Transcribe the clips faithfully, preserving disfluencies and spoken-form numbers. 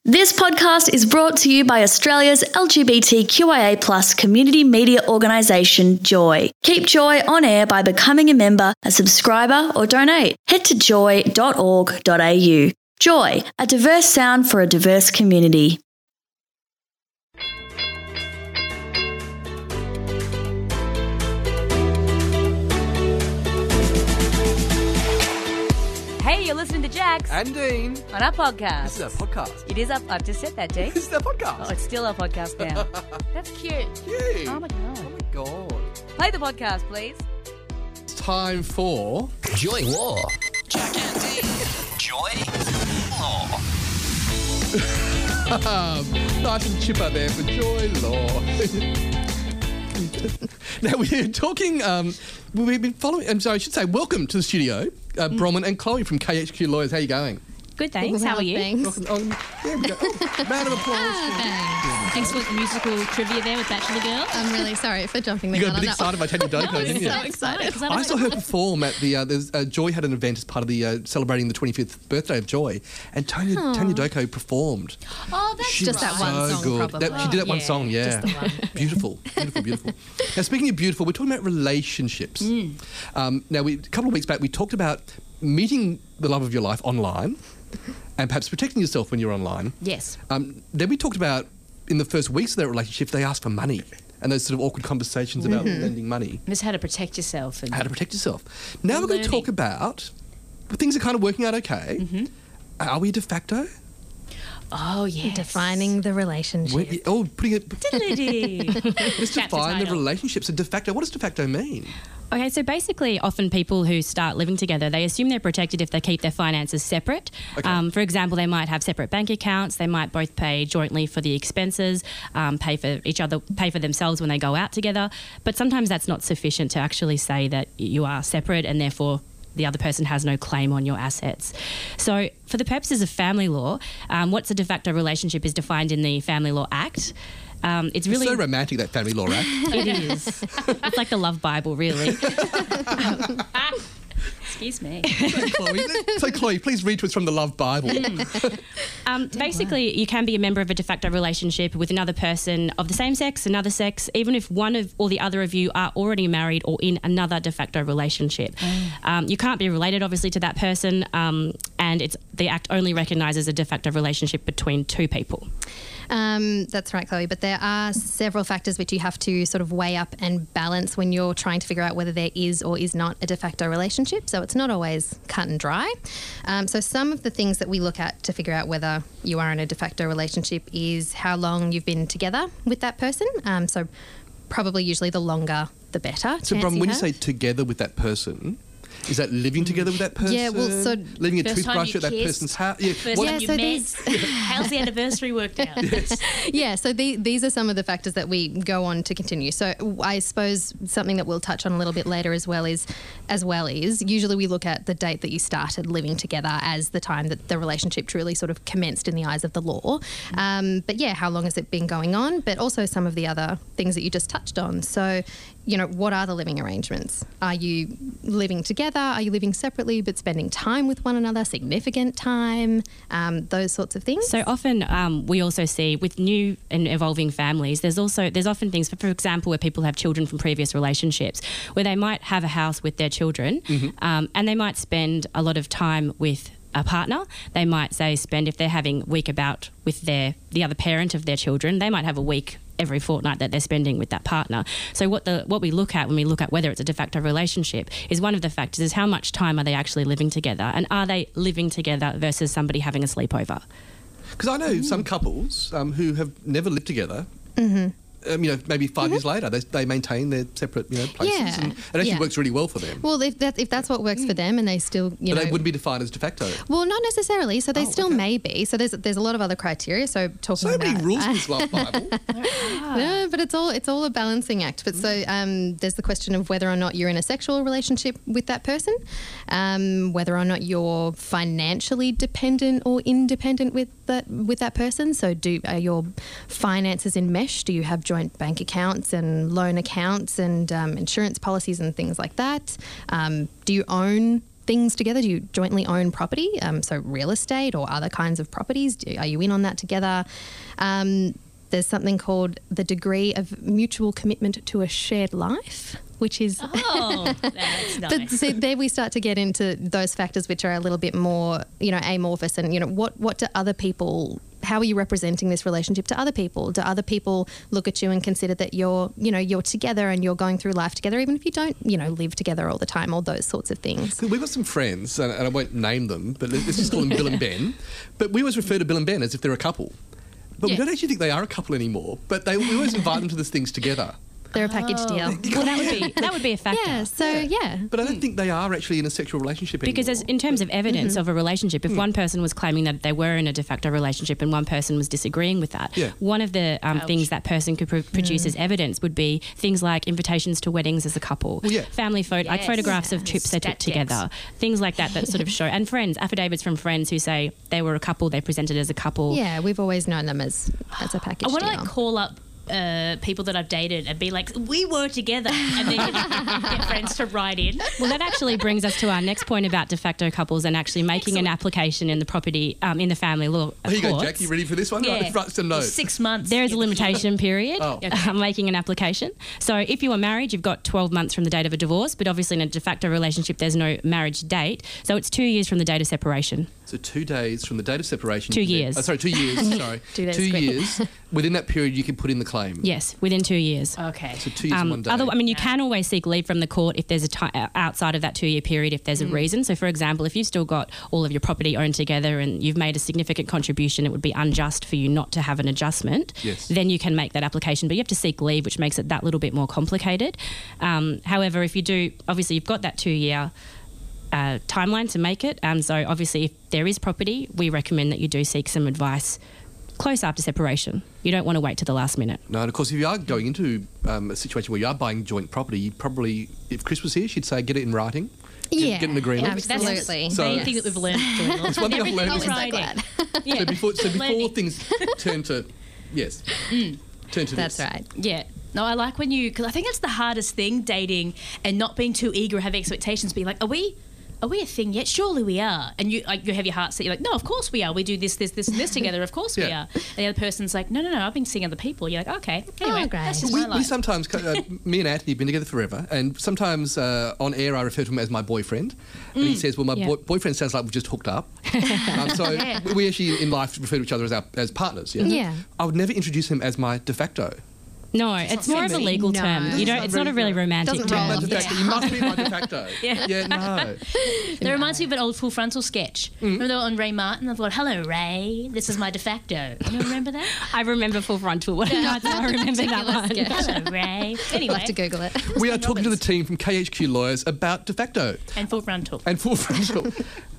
This podcast is brought to you by Australia's L G B T Q I A plus community media organisation, Joy. Keep Joy on air by becoming a member, a subscriber or donate. Head to joy dot org dot a u. Joy, a diverse sound for a diverse community. Hey, you're listening to Jax And Dean. on our podcast. This is our podcast. It is up. I've just said that, Dean. This is our podcast. Oh, it's still our podcast now. That's cute. Yay. Oh my god. Oh my God. Play the podcast, please. It's time for... Joy Law. Jack and Dean. Joy Law. nice and chipper there for Joy Law. Now, we're talking... Um, we've been following... I'm sorry, I should say welcome to the studio, uh, Bronwyn and Chloe from K H Q Lawyers. How are you going? Good, thanks. How are you? Thanks. Welcome. Oh, there we go. Oh, round of applause. Ah, thanks. Excellent musical trivia there with Bachelor Girl. I'm really sorry for jumping the You gun got a on bit that excited by Tanya Doko, didn't you? so excited. Because I I was saw like, her perform at the. Uh, there's, uh, Joy had an event as part of the uh, celebrating the twenty-fifth birthday of Joy, and Tanya Tanya Doko performed. oh, that's She Just was that one so song, good. probably. That- she did that one Yeah, song, yeah. just the one. Beautiful, beautiful, beautiful. Now, speaking of beautiful, we're talking about relationships. Mm. Um, now, we, a couple of weeks back, we talked about meeting the love of your life online and perhaps protecting yourself when you're online. Yes. Um, then we talked about in the first weeks of their relationship, they asked for money and those sort of awkward conversations about Mm-hmm. lending money, Just how to protect yourself. And how to protect yourself. Now we're going to Learning. talk about things are kind of working out okay. Mm-hmm. Are we de facto? oh, yes. Defining the relationship. We- oh, putting it. Let's Chapter define the title. relationship. So de facto, what does de facto mean? Okay, so basically, often people who start living together, they assume they're protected if they keep their finances separate. Okay. Um, for example, they might have separate bank accounts. They might both pay jointly for the expenses, um, pay for each other, pay for themselves when they go out together. But sometimes that's not sufficient to actually say that you are separate and therefore the other person has no claim on your assets. So for the purposes of family law, um, what's a de facto relationship is defined in the Family Law Act. Um, it's really It's so romantic, that family law act. it is. It's like the Love Bible, really. Excuse me. Chloe, so Chloe, please read to us from the Love Bible. Um, basically, you can be a member of a de facto relationship with another person of the same sex, another sex, even if one of or the other of you are already married or in another de facto relationship. Um, you can't be related, obviously, to that person, um, and it's the Act only recognises a de facto relationship between two people. Um, that's right, Chloe. But there are several factors which you have to sort of weigh up and balance when you're trying to figure out whether there is or is not a de facto relationship. So it's not always cut and dry. Um, so some of the things that we look at to figure out whether you are in a de facto relationship is how long you've been together with that person. Um, so probably usually the longer, the better. So, chance Brom, when you have. say together with that person, is that living together with that person? Yeah, well, so leaving a First time toothbrush you at that kissed, person's house. Yeah, First what- time you so met. these- How's the anniversary worked out? Yeah, so the, these are some of the factors that we go on to continue. So I suppose something that we'll touch on a little bit later as well is, as well is usually we look at the date that you started living together as the time that the relationship truly sort of commenced in the eyes of the law. Um, but yeah, how long has it been going on? But also some of the other things that you just touched on. So, you know, what are the living arrangements? Are you living together? Are you living separately but spending time with one another, significant time, um, those sorts of things? So often um, we also see with new and evolving families, there's also there's often things, for, for example, where people have children from previous relationships, where they might have a house with their children, um, and they might spend a lot of time with a partner. They might say spend if they're having week about with their the other parent of their children, they might have a week every fortnight that they're spending with that partner. So what the what we look at when we look at whether it's a de facto relationship is one of the factors is how much time are they actually living together, and are they living together versus somebody having a sleepover. Because I know some couples um, who have never lived together. Mm-hmm. Um, you know, maybe 5 years later, they, they maintain their separate, you know, places, Yeah, and it actually yeah. works really well for them. Well, if that if that's what works for them, and they still, you but know, they wouldn't be defined as de facto. well, not necessarily. So they Oh, still okay. may be. So there's there's a lot of other criteria. So talking So about many rules in this Love Bible. No, but it's all it's all a balancing act. But so um, there's the question of whether or not you're in a sexual relationship with that person, um, whether or not you're financially dependent or independent with that with that person. So do are your finances enmeshed? Do you have joint bank accounts and loan accounts and um, insurance policies and things like that? Um, do you own things together? Do you jointly own property? Um, so real estate or other kinds of properties? Do, are you in on that together? Um, there's something called the degree of mutual commitment to a shared life, which is... Oh, that's But nice. see, there we start to get into those factors which are a little bit more, you know, amorphous. And, you know, what, what do other people... How are you representing this relationship to other people? Do other people look at you and consider that you're, you know, you're together and you're going through life together, even if you don't, you know, live together all the time, all those sorts of things? We've got some friends, and and I won't name them, but let's just call them Bill and Ben. But we always refer to Bill and Ben as if they're a couple. But we Yeah. don't actually think they are a couple anymore. But they we always invite them to these things together. They're a package deal. Well, that would be that would be a factor. Yeah, so yeah. But I don't think they are actually in a sexual relationship anymore. Because as, in terms of evidence Mm-hmm. of a relationship, if one person was claiming that they were in a de facto relationship and one person was disagreeing with that, Yeah. one of the um, Ouch. things that person could pro- produce Mm. as evidence would be things like invitations to weddings as a couple, Well, yeah. family photo, like Yes. photographs of Yes. trips they took Stat together, things like that that sort of show, and friends, affidavits from friends who say they were a couple, they presented as a couple. Yeah, we've always known them as, as a package I want to deal. like call up uh, people that I've dated and be like, we were together, and then get, get friends to write in. Well, that actually brings us to our next point about de facto couples and actually making an application in the property, um, in the family law Here you go, courts. Jack. You ready for this one? Yeah. Right, write some notes. Six months. There is a limitation period Oh. uh, making an application. So if you are married, you've got twelve months from the date of a divorce, but obviously in a de facto relationship, there's no marriage date. So it's two years from the date of separation. So two days from the date of separation. Two you can then- years. Oh, sorry, two years. sorry, Two days, two quick. years. Within that period, you can put in the claim. Yes, within two years. Okay. So two years and one day. Other, I mean, you can always seek leave from the court if there's a ti outside of that two-year period if Mm. there's a reason. So, for example, if you've still got all of your property owned together and you've made a significant contribution, it would be unjust for you not to have an adjustment. Yes. Then you can make that application, but you have to seek leave, which makes it that little bit more complicated. Um, however, if you do, obviously, you've got that two-year. Uh, timeline to make it. Um, so obviously, if there is property, we recommend that you do seek some advice close after separation. You don't want to wait to the last minute. No, and of course, if you are going into um, a situation where you are buying joint property, you probably, if Chris was here, she'd say get it in writing. Get, Yeah, get an agreement. absolutely. That's the So- main thing that we've learned during lockdown. It's one thing I've learned Everything is- is writing. So before, so before Learning. things turn to, yes, turn to That's this. right. Yeah. No, I like when you, because I think it's the hardest thing, dating and not being too eager, having expectations, being like, are we, are we a thing yet? Surely we are. And you like you have your heart set. You're like, no, of course we are. We do this, this, this, and this together. Of course we Yeah. are. And the other person's like, no, no, no. I've been seeing other people. You're like, okay. Anyway, Oh, great. that's just We, my we life. sometimes, uh, me and Anthony have been together forever, and sometimes uh, on air I refer to him as my boyfriend, and he says, "Well, my Yeah. boy- boyfriend sounds like we've just hooked up." um, so Yeah. we- we actually in life refer to each other as our as partners. Yeah. Yeah. I would never introduce him as my de facto. No, it's more of a fancy. legal No. term. You It's don't. not It's not a very- really romantic Doesn't term. roll My off de the facto. You must be my de facto. Yeah. yeah, no. That reminds me of an old Full Frontal sketch. Mm-hmm. Remember that on Ray Martin? I've got, hello, Ray. This is my de facto. You remember that? I remember Full Frontal. What Yeah. I remember that one. hello, Ray. You'll Anyway, have to Google it. We are talking to the team from K H Q Lawyers about de facto and Full Frontal. and full frontal.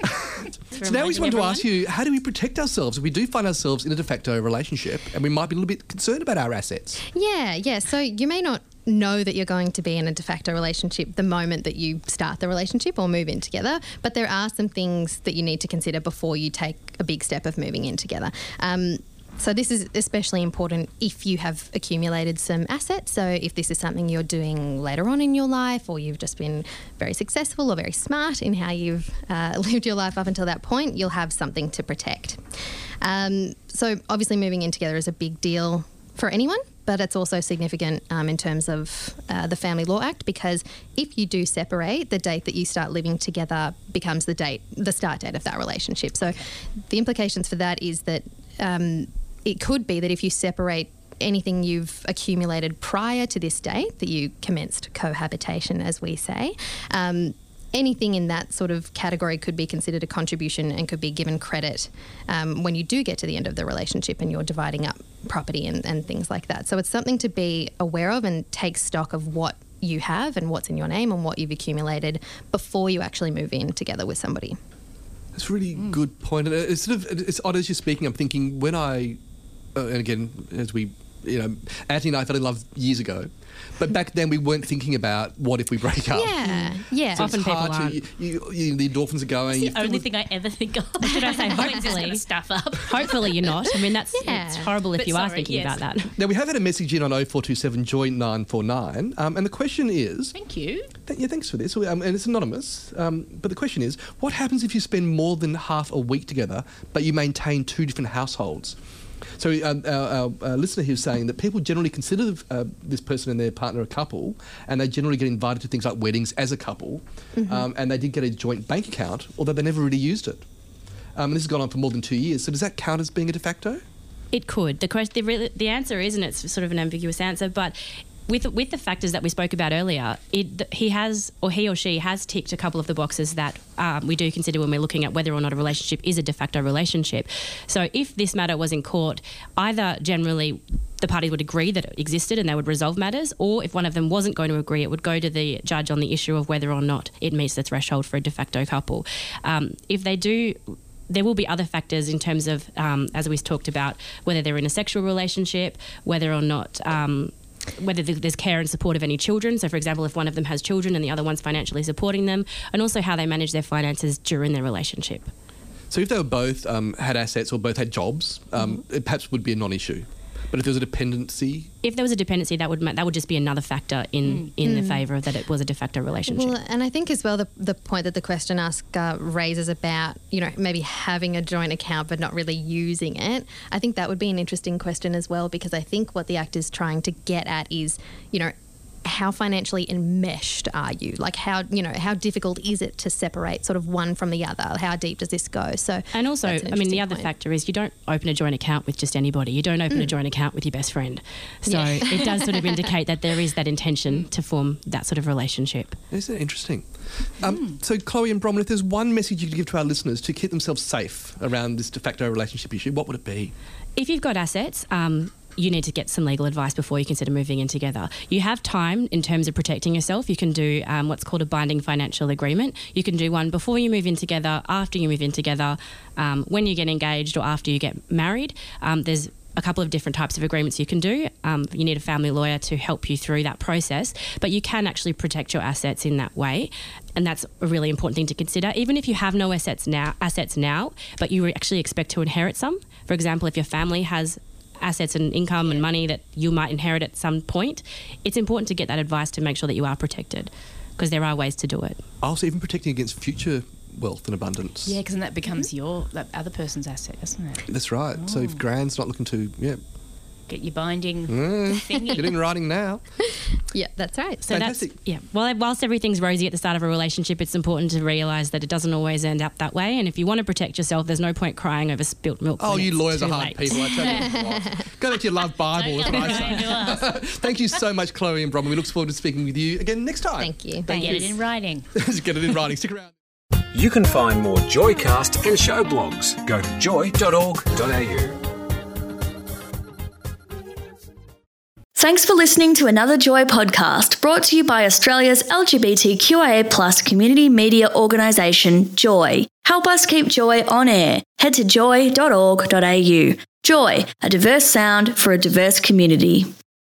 So now we just want to ask you, how do we protect ourselves if we do find ourselves in a de facto relationship and we might be a little bit concerned about our assets? Yeah, yeah. So you may not know that you're going to be in a de facto relationship the moment that you start the relationship or move in together, but there are some things that you need to consider before you take a big step of moving in together. Um, So this is especially important if you have accumulated some assets. So if this is something you're doing later on in your life, or you've just been very successful or very smart in how you've uh, lived your life up until that point, you'll have something to protect. Um, so obviously moving in together is a big deal for anyone, but it's also significant um, in terms of uh, the Family Law Act, because if you do separate, the date that you start living together becomes the date, the start date of that relationship. So the implications for that is that um, it could be that if you separate anything you've accumulated prior to this date, that you commenced cohabitation, as we say, um, anything in that sort of category could be considered a contribution and could be given credit um, when you do get to the end of the relationship and you're dividing up property and, and things like that. So it's something to be aware of and take stock of what you have and what's in your name and what you've accumulated before you actually move in together with somebody. That's a really good point. And it's sort of it's odd as you're speaking. I'm thinking when I, uh, and again as we you know, Anthony and I fell in love years ago. But back then we weren't thinking about what if we break up. Yeah, yeah. So Often it's people hard to, aren't. you, you, you, the endorphins are going. It's the only thing I ever think of. Should I say When it's hopefully? gonna stuff up. Hopefully you're not. I mean, that's Yeah. it's horrible if But you are sorry, thinking yes. about that. Now, we have had a message in on oh four two seven joy nine four nine, um, and the question is... Thank you. Th- yeah, thanks for this. Um, and it's anonymous. Um, but the question is, what happens if you spend more than half a week together, but you maintain two different households? So um, our, our, our listener here is saying that people generally consider uh, this person and their partner a couple, and they generally get invited to things like weddings as a couple, Mm-hmm. um, and they did get a joint bank account, although they never really used it. Um, and this has gone on for more than two years. So does that count as being a de facto? It could. The question, the, re- the answer is, and it's sort of an ambiguous answer, but with with the factors that we spoke about earlier, it, he has or he or she has ticked a couple of the boxes that um, we do consider when we're looking at whether or not a relationship is a de facto relationship. So if this matter was in court, either generally the parties would agree that it existed and they would resolve matters, or if one of them wasn't going to agree, it would go to the judge on the issue of whether or not it meets the threshold for a de facto couple. Um, if they do... There will be other factors in terms of, um, as we talked about, whether they're in a sexual relationship, whether or not, um, whether there's care and support of any children. So, for example, if one of them has children and the other one's financially supporting them, and also how they manage their finances during their relationship. So if they were both um, had assets or both had jobs, um, Mm-hmm. it perhaps would be a non-issue. But if there was a dependency... If there was a dependency, that would ma- that would just be another factor in, in the favour of that it was a de facto relationship. Well, and I think as well the, the point that the question ask uh, raises about, you know, maybe having a joint account but not really using it, I think that would be an interesting question as well, because I think what the Act is trying to get at is, you know, how financially enmeshed are you? Like how, you know, how difficult is it to separate sort of one from the other? How deep does this go? So, And also, that's an I mean, the interesting other point. factor is you don't open a joint account with just anybody. You don't open a joint account with your best friend. So Yeah. it does sort of indicate that there is that intention to form that sort of relationship. Isn't it interesting? Um, So, Chloe and Bronwyn, if there's one message you could give to our listeners to keep themselves safe around this de facto relationship issue, what would it be? If you've got assets, um, you need to get some legal advice before you consider moving in together. You have time in terms of protecting yourself. You can do um, what's called a binding financial agreement. You can do one before you move in together, after you move in together, um, when you get engaged or after you get married. Um, there's a couple of different types of agreements you can do. Um, you need a family lawyer to help you through that process, but you can actually protect your assets in that way. And that's a really important thing to consider. Even if you have no assets now, assets now, but you actually expect to inherit some. For example, if your family has assets and income and money that you might inherit at some point, it's important to get that advice to make sure that you are protected, because there are ways to do it. Also, even protecting against future wealth and abundance. Yeah, because then that becomes your that other person's asset, isn't it? That's right. So if Gran's not looking to, yeah, Get your binding mm, thingy. get in writing now. Yeah, that's right. So Fantastic. that's, yeah. Well, whilst everything's rosy at the start of a relationship, it's important to realise that it doesn't always end up that way. And if you want to protect yourself, there's no point crying over spilt milk. Oh, when you it's lawyers too are hard late. people. I tell you what. Go back to your love Bible. That's what I say. Thank you so much, Chloe and Bronwyn. We look forward to speaking with you again next time. Thank you. They get it in writing. Just get it in writing. Stick around. You can find more Joycast and show blogs. Go to joy dot org dot a u. Thanks for listening to another Joy podcast brought to you by Australia's L G B T Q I A plus community media organisation, Joy. Help us keep Joy on air. Head to joy dot org dot a u. Joy, a diverse sound for a diverse community.